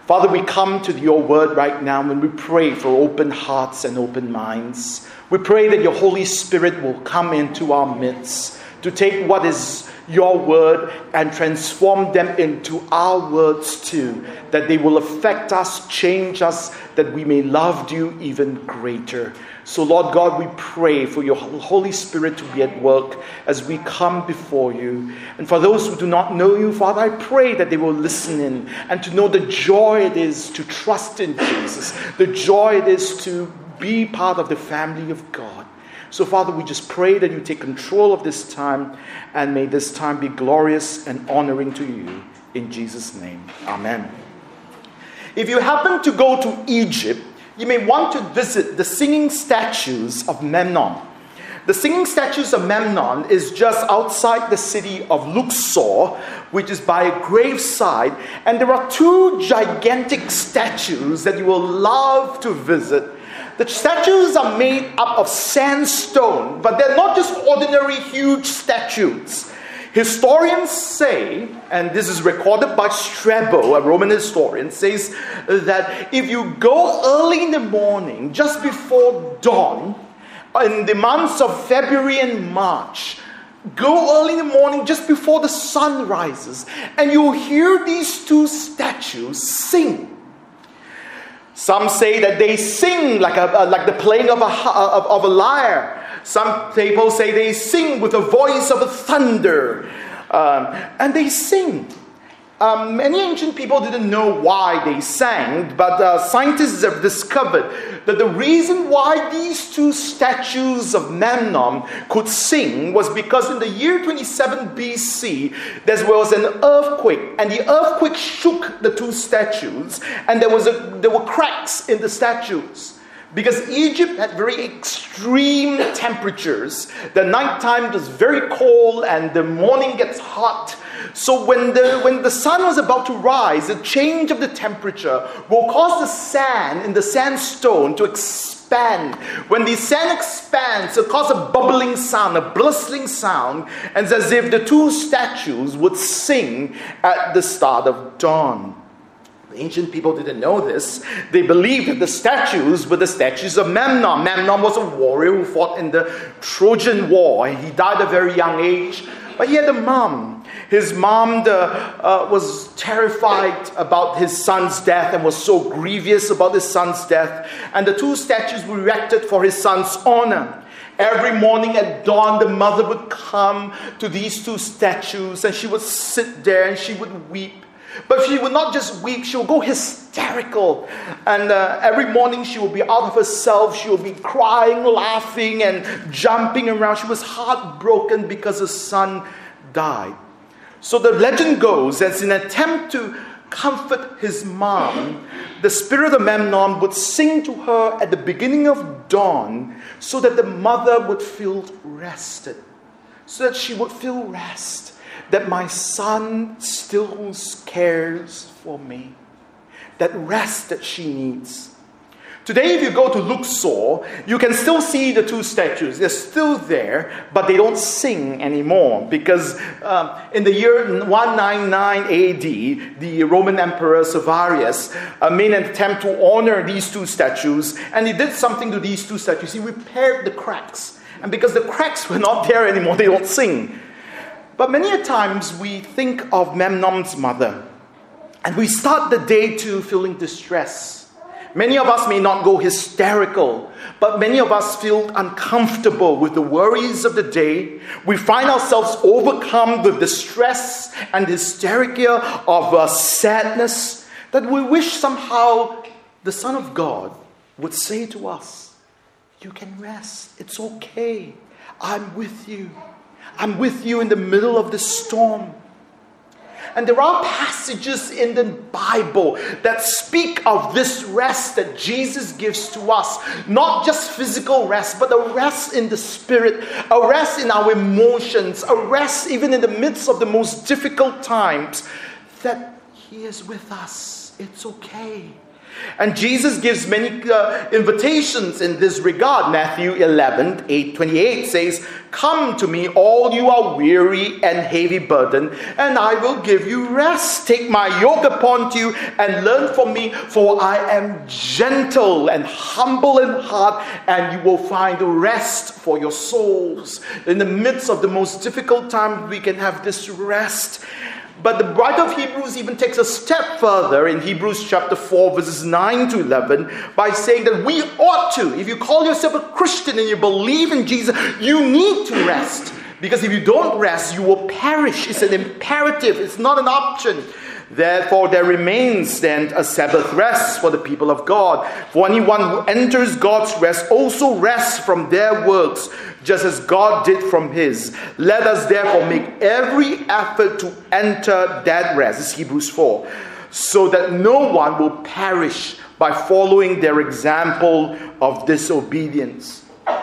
Father, we come to your word right now and we pray for open hearts and open minds. We pray that your Holy Spirit will come into our midst to take what is your word and transform them into our words too, that they will affect us, change us, that we may love you even greater. So Lord God, we pray for your Holy Spirit to be at work as we come before you. And for those who do not know you, Father, I pray that they will listen in and to know the joy it is to trust in Jesus, the joy it is to be part of the family of God. So Father, we just pray that you take control of this time, and may this time be glorious and honoring to you. In Jesus' name, amen. If you happen to go to Egypt, you may want to visit the singing statues of Memnon. The singing statues of Memnon is just outside the city of Luxor, which is by a graveside. And there are two gigantic statues that you will love to visit. The statues are made up of sandstone, but they're not just ordinary huge statues. Historians say, and this is recorded by Strabo, a Roman historian, says that if you go early in the morning, just before dawn, in the months of February and March, go early in the morning just before the sun rises, and you'll hear these two statues sing. Some say that they sing like the playing of a lyre. Some people say they sing with the voice of a thunder. And they sing. Many ancient people didn't know why they sang, but scientists have discovered that the reason why these two statues of Memnon could sing was because in the year 27 BC, there was an earthquake, and the earthquake shook the two statues, and there were cracks in the statues. Because Egypt had very extreme temperatures. The nighttime was very cold and the morning gets hot. So when the sun was about to rise, the change of the temperature will cause the sand in the sandstone to expand. When the sand expands, it causes a bubbling sound, a blustering sound, and it's as if the two statues would sing at the start of dawn. Ancient people didn't know this. They believed that the statues were the statues of Memnon. Memnon was a warrior who fought in the Trojan War. He died at a very young age, but he had a mom. His mom was terrified about his son's death and was so grievous about his son's death. And the two statues were erected for his son's honor. Every morning at dawn, the mother would come to these two statues and she would sit there and she would weep. But she would not just weep, she would go hysterical. And every morning she would be out of herself. She would be crying, laughing, and jumping around. She was heartbroken because her son died. So the legend goes, as in an attempt to comfort his mom, the spirit of Memnon would sing to her at the beginning of dawn so that the mother would feel rested. So that she would feel rest. That my son still cares for me. That rest that she needs. Today, if you go to Luxor, you can still see the two statues. They're still there, but they don't sing anymore. Because in the year 199 AD, the Roman Emperor Severus made an attempt to honor these two statues. And he did something to these two statues. He repaired the cracks. And because the cracks were not there anymore, they don't sing. But many a times we think of Memnon's mother and we start the day too feeling distress. Many of us may not go hysterical, but many of us feel uncomfortable with the worries of the day. We find ourselves overcome with the stress and hysteria of sadness that we wish somehow the Son of God would say to us, you can rest, it's okay, I'm with you. I'm with you in the middle of the storm. And there are passages in the Bible that speak of this rest that Jesus gives to us. Not just physical rest, but a rest in the spirit, a rest in our emotions, a rest even in the midst of the most difficult times, that He is with us. It's okay. And Jesus gives many invitations in this regard. Matthew 11:28 says, "Come to me, all you are weary and heavy burdened, and I will give you rest. Take my yoke upon you and learn from me, for I am gentle and humble in heart, and you will find rest for your souls." In the midst of the most difficult time, we can have this rest. But the writer of Hebrews even takes a step further in Hebrews chapter 4, verses 9 to 11, by saying that we ought to, if you call yourself a Christian and you believe in Jesus, you need to rest. Because if you don't rest, you will perish. It's an imperative. It's not an option. Therefore, there remains then a Sabbath rest for the people of God. For anyone who enters God's rest also rests from their works, just as God did from his. Let us therefore make every effort to enter that rest. This is Hebrews 4. So that no one will perish by following their example of disobedience.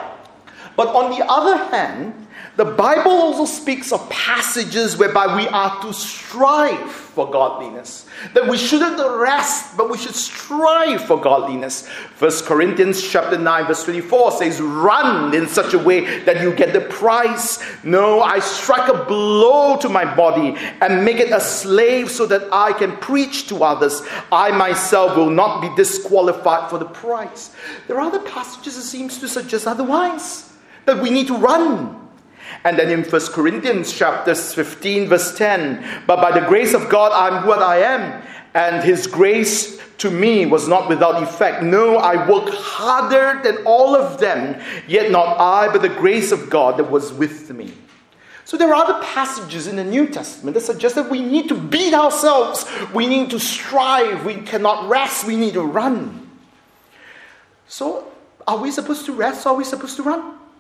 But on the other hand, the Bible also speaks of passages whereby we are to strive for godliness. That we shouldn't rest, but we should strive for godliness. 1 Corinthians chapter 9 verse 24 says, "Run in such a way that you get the prize. No, I strike a blow to my body and make it a slave so that I can preach to others. I myself will not be disqualified for the prize." There are other passages that seems to suggest otherwise. That we need to run. And then in 1 Corinthians chapter 15 verse 10, "But by the grace of God I am what I am, and his grace to me was not without effect. No, I worked harder than all of them, yet not I, but the grace of God that was with me." So there are other passages in the New Testament that suggest that we need to beat ourselves. We need to strive. We cannot rest. We need to run. So are we supposed to rest or are we supposed to run?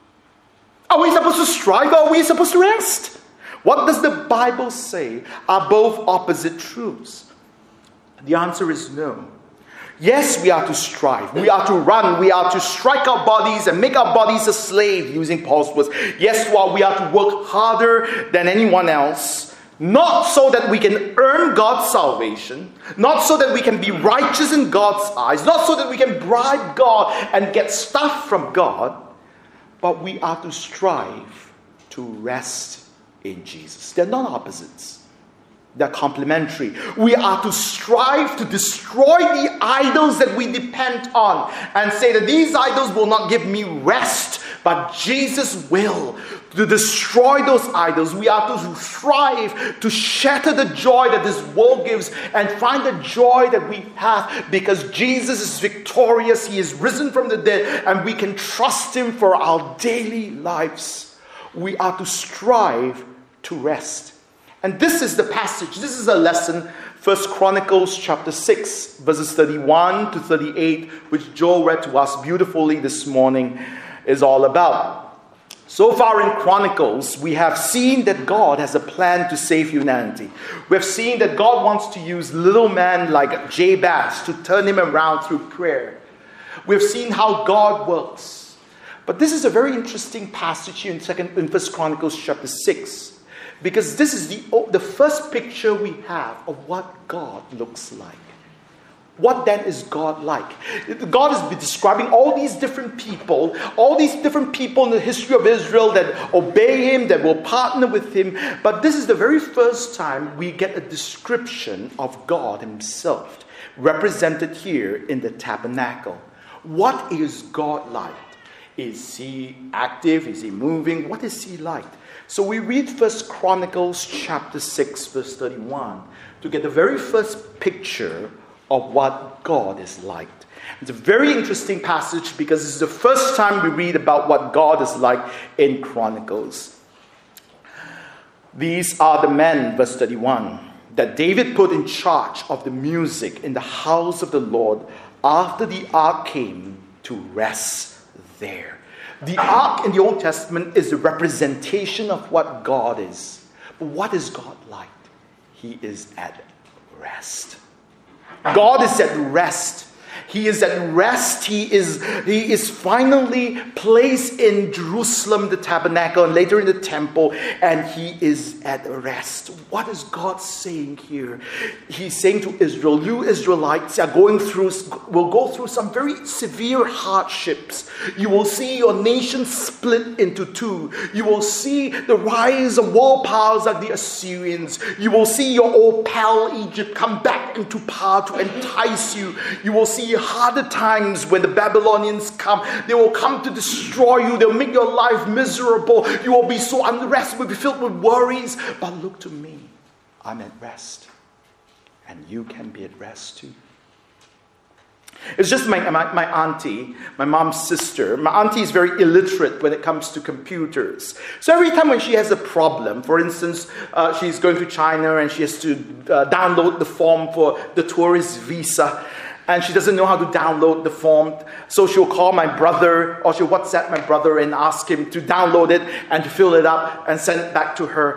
Are we supposed to strive or are we supposed to rest? What does the Bible say are both opposite truths? The answer is no. Yes, we are to strive. We are to run. We are to strike our bodies and make our bodies a slave, using Paul's words. Yes, while we are to work harder than anyone else, not so that we can earn God's salvation, not so that we can be righteous in God's eyes, not so that we can bribe God and get stuff from God, but we are to strive to rest in Jesus. They're not opposites. They're complementary. We are to strive to destroy the idols that we depend on and say that these idols will not give me rest, but Jesus will. To destroy those idols, we are to strive to shatter the joy that this world gives and find the joy that we have because Jesus is victorious. He is risen from the dead and we can trust him for our daily lives. We are to strive to rest. And this is the passage, this is a lesson, 1 Chronicles chapter 6, verses 31 to 38, which Joel read to us beautifully this morning, is all about. So far in Chronicles, we have seen that God has a plan to save humanity. We have seen that God wants to use little men like Jabez to turn him around through prayer. We have seen how God works. But this is a very interesting passage here in 1 Chronicles chapter 6. Because this is the first picture we have of what God looks like. What then is God like? God is describing all these different people in the history of Israel that obey him, that will partner with him. But this is the very first time we get a description of God himself, represented here in the tabernacle. What is God like? Is he active? Is he moving? What is he like? So we read 1 Chronicles chapter 6 verse 31 to get the very first picture of what God is like. It's a very interesting passage because this is the first time we read about what God is like in Chronicles. These are the men, verse 31, that David put in charge of the music in the house of the Lord after the ark came to rest there. The ark in the Old Testament is the representation of what God is. But what is God like? He is at rest. God is at rest. He is at rest. He is finally placed in Jerusalem, the tabernacle, and later in the temple, and he is at rest. What is God saying here? He's saying to Israel, you Israelites will go through some very severe hardships. You will see your nation split into two. You will see the rise of world powers like the Assyrians. You will see your old pal Egypt come back into power to entice you. You will see harder times when the Babylonians come. They will come to destroy you. They'll make your life miserable. You will be so unrest. You will be filled with worries. But look to me. I'm at rest. And you can be at rest too. It's just my auntie, my mom's sister. My auntie is very illiterate when it comes to computers. So every time when she has a problem, for instance, she's going to China and she has to download the form for the tourist visa, and she doesn't know how to download the form, so she'll call my brother or she'll WhatsApp my brother and ask him to download it and to fill it up and send it back to her.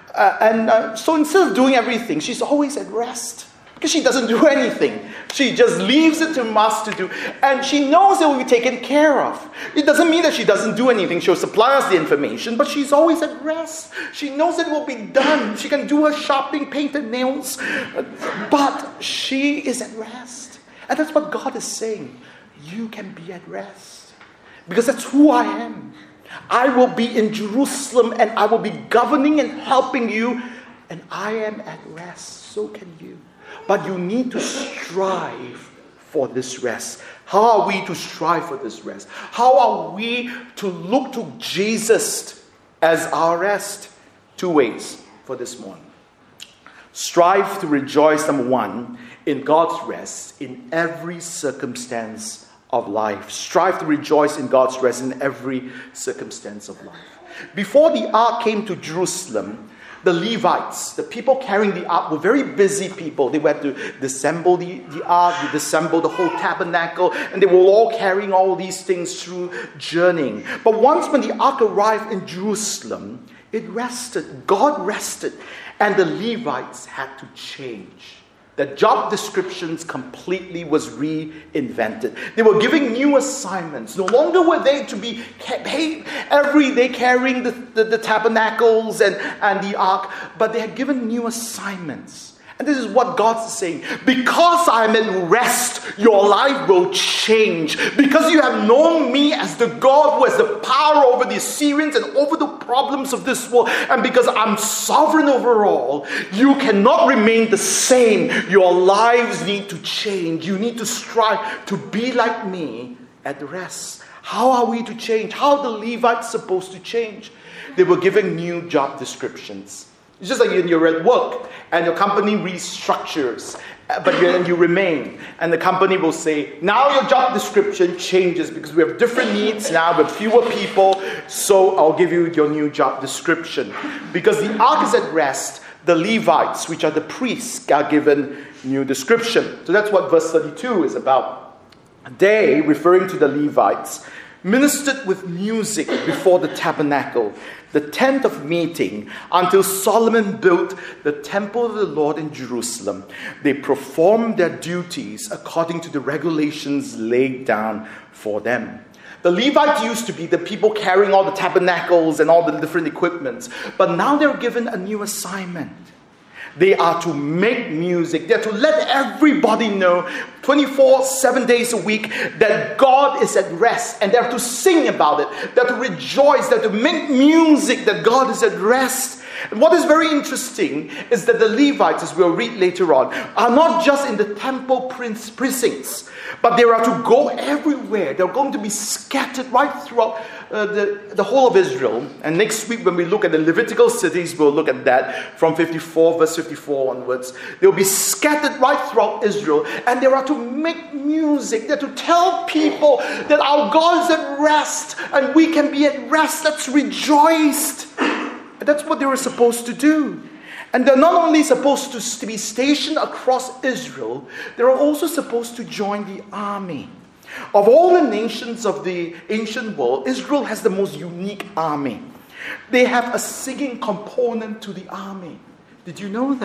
So instead of doing everything, she's always at rest. Because she doesn't do anything. She just leaves it to us to do. And she knows it will be taken care of. It doesn't mean that she doesn't do anything. She'll supply us the information, but she's always at rest. She knows it will be done. She can do her shopping, paint her nails. But she is at rest. And that's what God is saying. You can be at rest. Because that's who I am. I will be in Jerusalem and I will be governing and helping you. And I am at rest. So can you. But you need to strive for this rest. How are we to strive for this rest? How are we to look to Jesus as our rest? 2 ways for this morning. Strive to rejoice, number one, in God's rest in every circumstance of life. Strive to rejoice in God's rest in every circumstance of life. Before the ark came to Jerusalem, the Levites, the people carrying the ark, were very busy people. They had to disassemble the ark, disassemble the whole tabernacle, and they were all carrying all these things through journeying. But once when the ark arrived in Jerusalem, it rested. God rested. And the Levites had to change. The job descriptions completely was reinvented. They were giving new assignments. No longer were they to be paid every day carrying the tabernacles and the ark, but they had given new assignments. And this is what God's saying. Because I am at rest, your life will change. Because you have known me as the God who has the power over the Assyrians and over the problems of this world. And because I'm sovereign over all, you cannot remain the same. Your lives need to change. You need to strive to be like me at rest. How are we to change? How are the Levites supposed to change? They were given new job descriptions. It's just like you're at work and your company restructures, but you remain. And the company will say, now your job description changes because we have different needs now, we have fewer people, so I'll give you your new job description. Because the ark is at rest, the Levites, which are the priests, are given new description. So that's what verse 32 is about. They, referring to the Levites, ministered with music before the tabernacle, the tent of meeting, until Solomon built the temple of the Lord in Jerusalem. They performed their duties according to the regulations laid down for them. The Levites used to be the people carrying all the tabernacles and all the different equipments, but now they're given a new assignment. They are to make music. They are to let everybody know 7 days a week that God is at rest. And they are to sing about it. They are to rejoice. They are to make music that God is at rest. And what is very interesting is that the Levites, as we'll read later on, are not just in the temple precincts, but they are to go everywhere. They're going to be scattered right throughout the whole of Israel. And next week when we look at the Levitical cities, we'll look at that from verse 54 onwards. They'll be scattered right throughout Israel, and they are to make music. They're to tell people that our God is at rest and we can be at rest. Let's rejoice. And that's what they were supposed to do. And they're not only supposed to be stationed across Israel, they're also supposed to join the army. Of all the nations of the ancient world, Israel has the most unique army. They have a singing component to the army. Did you know that?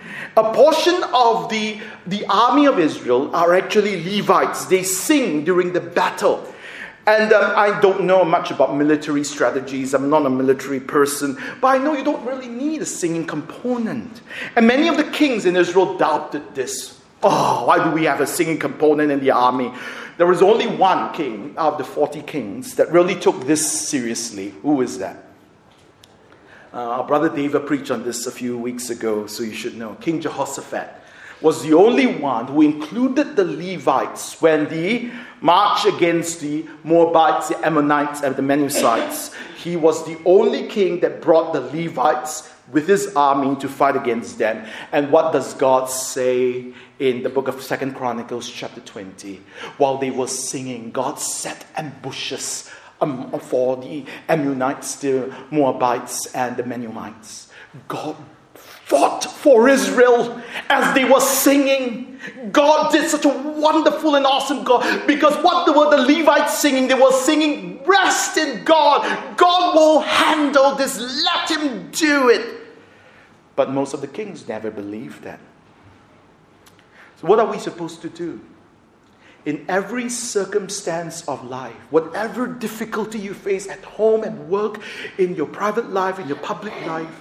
A portion of the army of Israel are actually Levites. They sing during the battle. And I don't know much about military strategies. I'm not a military person. But I know you don't really need a singing component. And many of the kings in Israel doubted this. Oh, why do we have a singing component in the army? There was only one king out of the 40 kings that really took this seriously. Who is that? Our brother David preached on this a few weeks ago, so you should know. King Jehoshaphat was the only one who included the Levites when they marched against the Moabites, the Ammonites, and the Menusites. He was the only king that brought the Levites with his army to fight against them. And what does God say in the book of 2 Chronicles chapter 20? While they were singing, God set ambushes for the Ammonites, the Moabites, and the Menumites. God fought for Israel as they were singing. God did such a wonderful and awesome God, because what were the Levites singing? They were singing, rest in God. God will handle this. Let him do it. But most of the kings never believed that. So what are we supposed to do? In every circumstance of life, whatever difficulty you face at home, at work, in your private life, in your public life,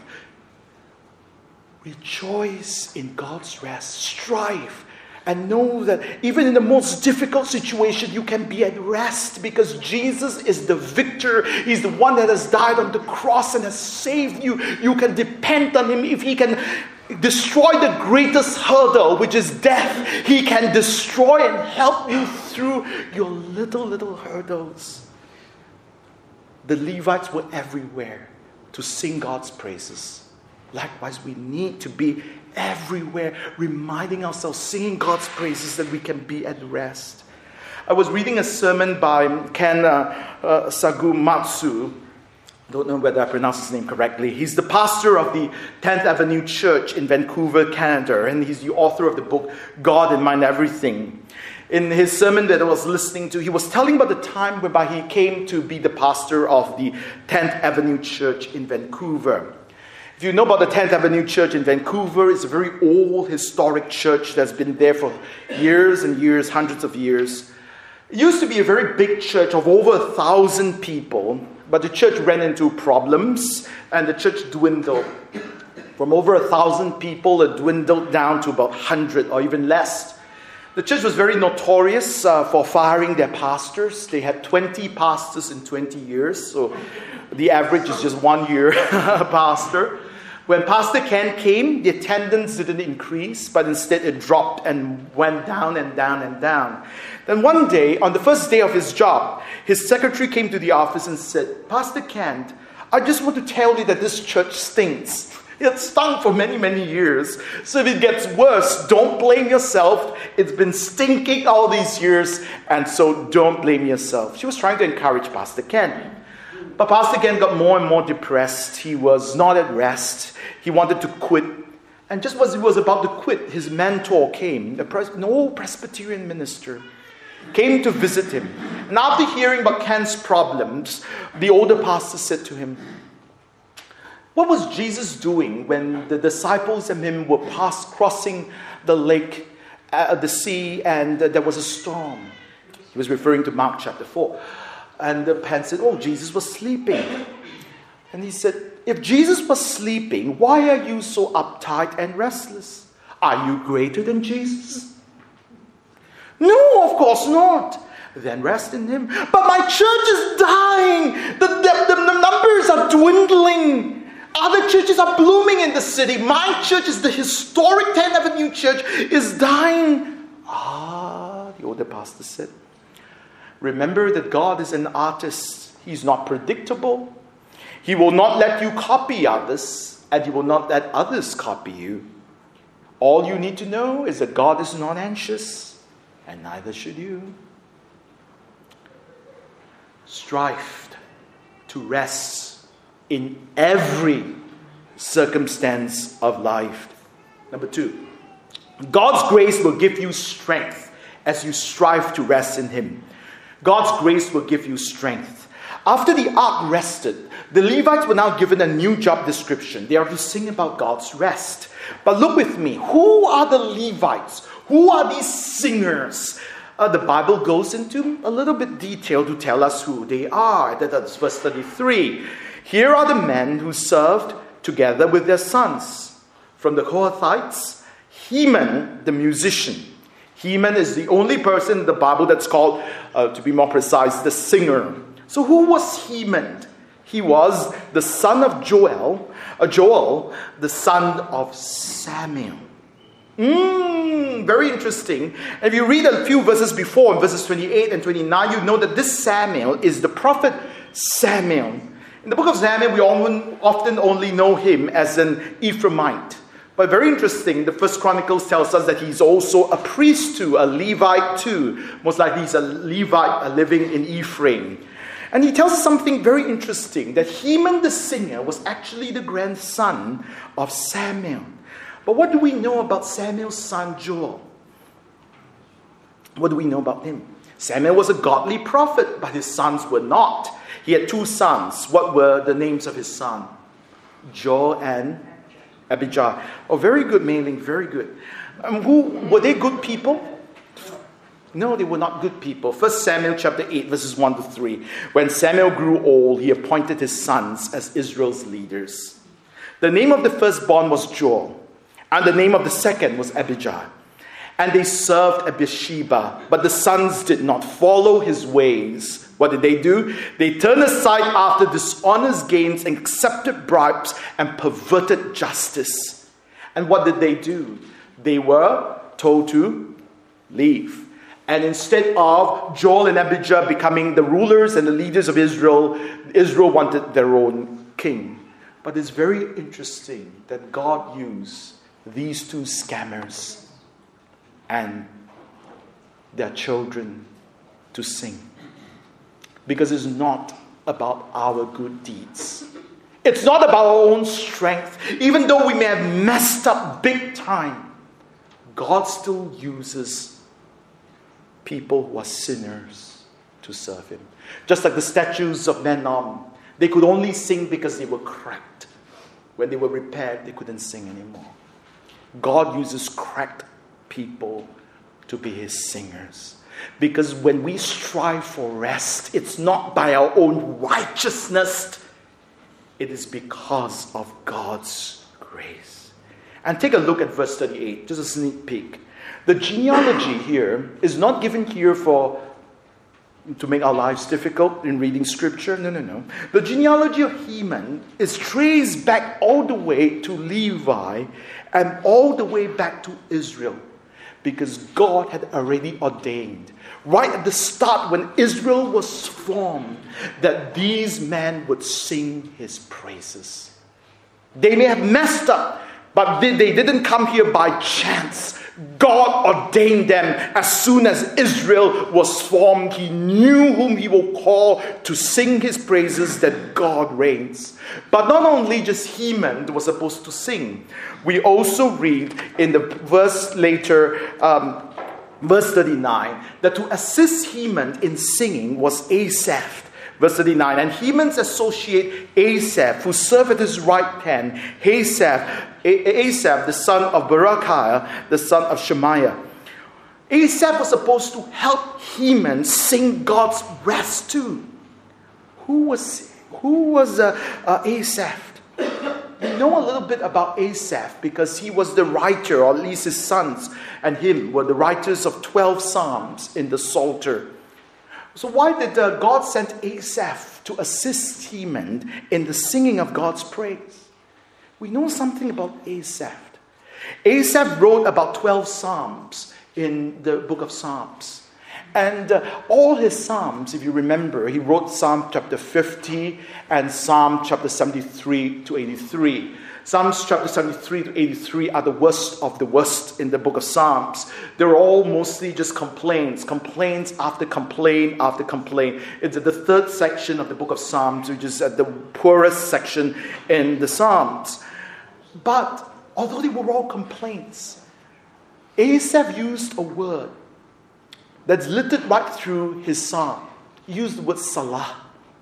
rejoice in God's rest. Strive and know that even in the most difficult situation, you can be at rest because Jesus is the victor. He's the one that has died on the cross and has saved you. You can depend on him. If he can destroy the greatest hurdle, which is death, he can destroy and help you through your little hurdles. The Levites were everywhere to sing God's praises. Likewise, we need to be everywhere, reminding ourselves, singing God's praises, that we can be at rest. I was reading a sermon by Ken Sagumatsu. Don't know whether I pronounced his name correctly. He's the pastor of the 10th Avenue Church in Vancouver, Canada, and he's the author of the book, God in Mind Everything. In his sermon that I was listening to, he was telling about the time whereby he came to be the pastor of the 10th Avenue Church in Vancouver. If you know about the 10th Avenue Church in Vancouver, it's a very old historic church that's been there for years and years, hundreds of years. It used to be a very big church of over 1,000 people, but the church ran into problems and the church dwindled. From over 1,000 people, it dwindled down to about 100 or even less. The church was very notorious for firing their pastors. They had 20 pastors in 20 years, so the average is just 1 year a pastor. When Pastor Ken came, the attendance didn't increase, but instead it dropped and went down and down and down. Then one day, on the first day of his job, his secretary came to the office and said, Pastor Kent, I just want to tell you that this church stinks. It stunk for many, many years. So if it gets worse, don't blame yourself. It's been stinking all these years, and so don't blame yourself. She was trying to encourage Pastor Ken. But Pastor Ken got more and more depressed. He was not at rest. He wanted to quit. And just as he was about to quit, his mentor came, an old Presbyterian minister, came to visit him. And after hearing about Ken's problems, the older pastor said to him, what was Jesus doing when the disciples and him were crossing the lake, the sea, and there was a storm? He was referring to Mark chapter 4. And the pen said, Jesus was sleeping. And he said, if Jesus was sleeping, why are you so uptight and restless? Are you greater than Jesus? No, of course not. Then rest in him. But my church is dying. The numbers are dwindling. Other churches are blooming in the city. My church is the historic 10th Avenue Church is dying. The older pastor said, remember that God is an artist. He's not predictable. He will not let you copy others, and he will not let others copy you. All you need to know is that God is not anxious, and neither should you. Strive to rest in every circumstance of life. Number 2, God's grace will give you strength as you strive to rest in him. God's grace will give you strength. After the ark rested, the Levites were now given a new job description. They are to sing about God's rest. But look with me. Who are the Levites? Who are these singers? The Bible goes into a little bit detail to tell us who they are. That's verse 33. Here are the men who served together with their sons. From the Kohathites, Heman, the musician. Heman is the only person in the Bible that's called, to be more precise, the singer. So who was Heman? He was the son of Joel, the son of Samuel. Very interesting. And if you read a few verses before, in verses 28 and 29, you know that this Samuel is the prophet Samuel. In the book of Samuel, we often only know him as an Ephraimite. But very interesting, the First Chronicles tells us that he's also a priest too, a Levite too. Most likely he's a Levite living in Ephraim. And he tells us something very interesting, that Heman the singer was actually the grandson of Samuel. But what do we know about Samuel's son Joel? What do we know about him? Samuel was a godly prophet, but his sons were not. He had two sons. What were the names of his sons? Joel and Abijah. Oh, very good, Mei-Ling, very good. Were they good people? No, they were not good people. 1 Samuel chapter 8, verses 1 to 3. When Samuel grew old, he appointed his sons as Israel's leaders. The name of the firstborn was Joel, and the name of the second was Abijah. And they served at Beersheba, but the sons did not follow his ways. What did they do? They turned aside after dishonest gains and accepted bribes and perverted justice. And what did they do? They were told to leave. And instead of Joel and Abijah becoming the rulers and the leaders of Israel, Israel wanted their own king. But it's very interesting that God used these two scammers and their children to sing. Because it's not about our good deeds. It's not about our own strength. Even though we may have messed up big time, God still uses people who are sinners to serve him. Just like the statues of Menon, they could only sing because they were cracked. When they were repaired, they couldn't sing anymore. God uses cracked people to be his singers. Because when we strive for rest, it's not by our own righteousness. It is because of God's grace. And take a look at verse 38, just a sneak peek. The genealogy here is not given here to make our lives difficult in reading scripture. No. The genealogy of Heman is traced back all the way to Levi and all the way back to Israel. Because God had already ordained, right at the start when Israel was formed, that these men would sing his praises. They may have messed up, but they didn't come here by chance. God ordained them as soon as Israel was formed. He knew whom he will call to sing his praises, that God reigns. But not only just Heman was supposed to sing. We also read in the verse later, verse 39, that to assist Heman in singing was Asaph. Verse 39, and Heman's associate Asaph, who served at his right hand, Asaph, the son of Berechiah, the son of Shemaiah. Asaph was supposed to help Heman sing God's rest too. Who was Asaph? We know a little bit about Asaph because he was the writer, or at least his sons and him were the writers of 12 Psalms in the Psalter. So why did God send Asaph to assist Heman in the singing of God's praise? We know something about Asaph. Asaph wrote about 12 Psalms in the book of Psalms. And all his Psalms, if you remember, he wrote Psalm chapter 50 and Psalm chapter 73 to 83. Psalms chapter 73 to 83 are the worst of the worst in the book of Psalms. They're all mostly just complaints after complaint after complaint. It's the third section of the book of Psalms, which is the poorest section in the Psalms. But although they were all complaints, Asaph used a word that's littered right through his psalm. He used the word salah.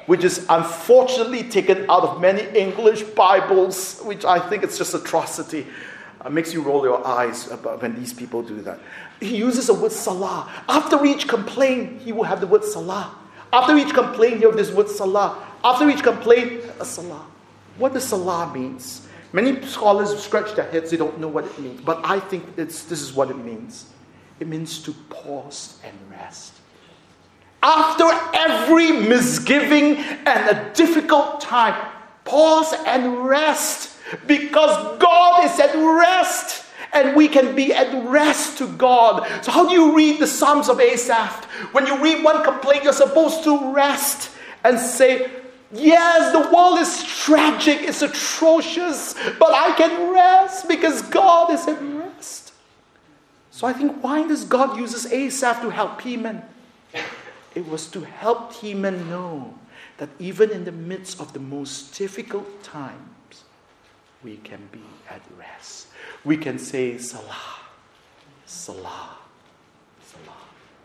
which is unfortunately taken out of many English Bibles, which I think it's just atrocity. It makes you roll your eyes when these people do that. He uses the word salah. After each complaint, he will have the word salah. After each complaint, he will have this word salah. After each complaint, a salah. What does salah means? Many scholars scratch their heads, they don't know what it means. But I think this is what it means. It means to pause and rest. After every misgiving and a difficult time, pause and rest. Because God is at rest. And we can be at rest to God. So how do you read the Psalms of Asaph? When you read one complaint, you're supposed to rest and say, yes, the world is tragic, it's atrocious, but I can rest because God is at rest. So I think, why does God use Asaph to help Heman? It was to help Heman know that even in the midst of the most difficult times, we can be at rest. We can say, Salah, Salah, Salah.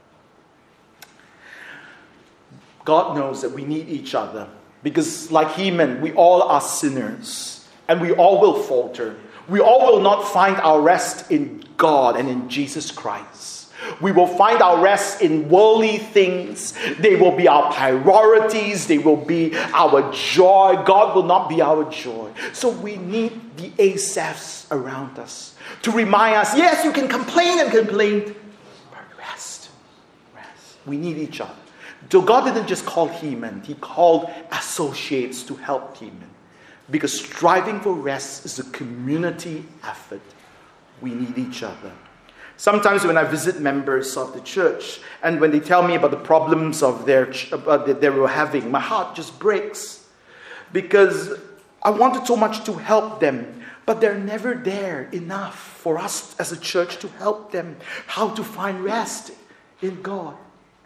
God knows that we need each other. Because like Heman, we all are sinners. And we all will falter. We all will not find our rest in God and in Jesus Christ. We will find our rest in worldly things. They will be our priorities. They will be our joy. God will not be our joy. So we need the Asaphs around us to remind us, yes, you can complain and complain, but rest. Rest. We need each other. So God didn't just call Heman. He called associates to help Heman. Because striving for rest is a community effort. We need each other. Sometimes when I visit members of the church and when they tell me about the problems of that they were having, my heart just breaks because I wanted so much to help them, but they're never there enough for us as a church to help them how to find rest in God.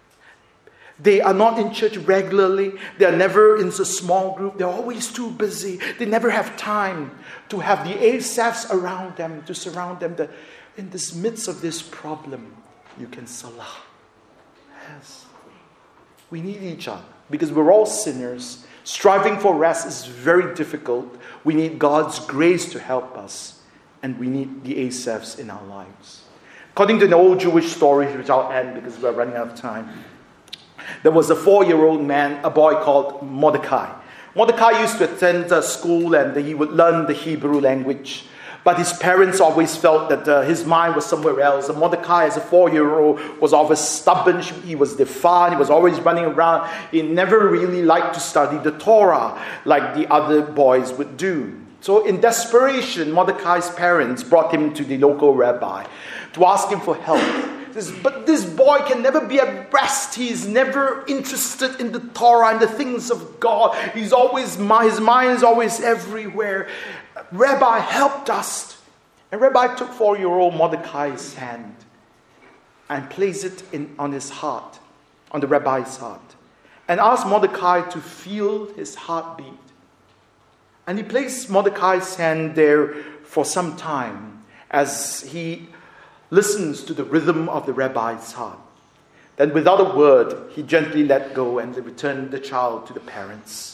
They are not in church regularly. They are never in a small group. They're always too busy. They never have time to have the Asaphs around them, to surround them. In this midst of this problem, you can salah. Yes. We need each other because we're all sinners. Striving for rest is very difficult. We need God's grace to help us. And we need the Asaphs in our lives. According to an old Jewish story, which I'll end because we're running out of time, there was a 4-year-old man, a boy called Mordecai. Mordecai used to attend school and he would learn the Hebrew language. But his parents always felt that his mind was somewhere else. And Mordecai, as a 4-year-old, was always stubborn. He was defiant. He was always running around. He never really liked to study the Torah like the other boys would do. So in desperation, Mordecai's parents brought him to the local rabbi to ask him for help. But this boy can never be at rest. He's never interested in the Torah and the things of God. His mind is always everywhere. Rabbi helped us. And Rabbi took 4-year-old Mordecai's hand and placed it on his heart, on the rabbi's heart, and asked Mordecai to feel his heartbeat. And he placed Mordecai's hand there for some time as he listens to the rhythm of the rabbi's heart. Then without a word, he gently let go and returned the child to the parents.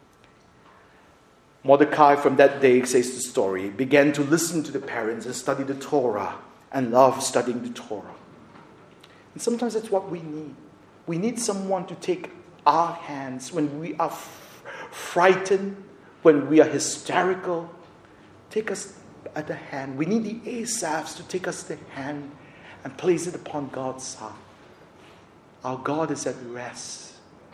Mordecai, from that day, says the story, began to listen to the parents and study the Torah and love studying the Torah. And sometimes that's what we need. We need someone to take our hands when we are frightened, when we are hysterical. Take us at the hand. We need the Asaphs to take us the hand and place it upon God's heart. Our God is at rest.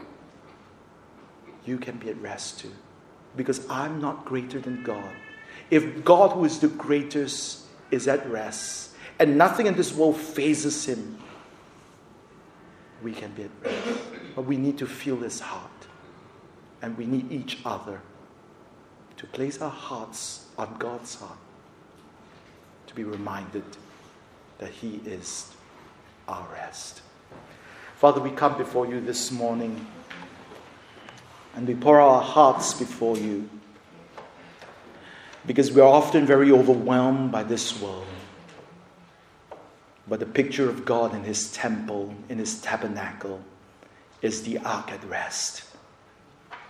You can be at rest too. Because I'm not greater than God. If God, who is the greatest, is at rest, and nothing in this world phases him, we can be at rest. But we need to feel his heart. And we need each other to place our hearts on God's heart. To be reminded that he is our rest. Father, we come before you this morning. And we pour our hearts before you because we are often very overwhelmed by this world. But the picture of God in his temple, in his tabernacle, is the ark at rest.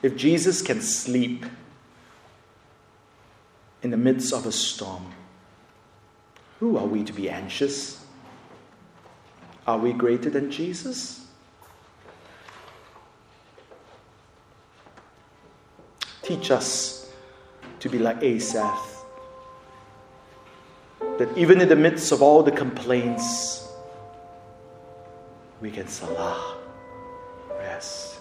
If Jesus can sleep in the midst of a storm, who are we to be anxious? Are we greater than Jesus? Teach us to be like Asaph, that even in the midst of all the complaints, we can Salah, rest.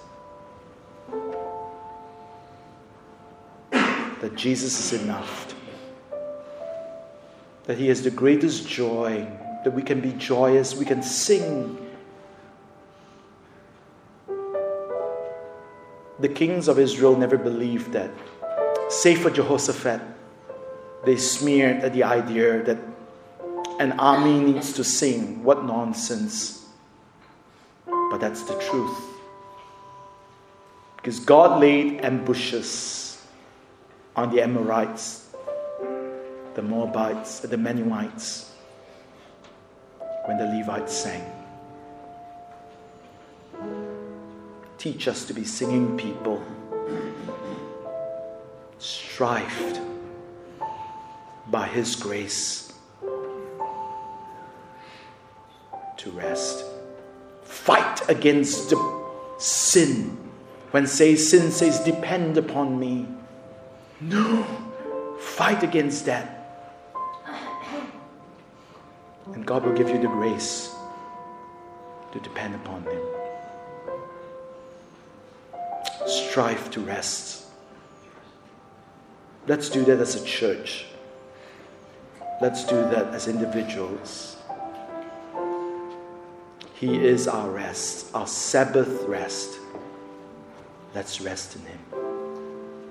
That Jesus is enough. That He is the greatest joy. That we can be joyous. We can sing. The kings of Israel never believed that. Save for Jehoshaphat, they sneered at the idea that an army needs to sing. What nonsense. But that's the truth. Because God laid ambushes on the Amorites, the Moabites, the Menuhites, when the Levites sang. Teach us to be singing people, strived by His grace to rest. Fight against the sin. When sin says, depend upon me. No, fight against that. And God will give you the grace to depend upon Him. Strive to rest. Let's do that as a church. Let's do that as individuals. He is our rest, our Sabbath rest. Let's rest in Him.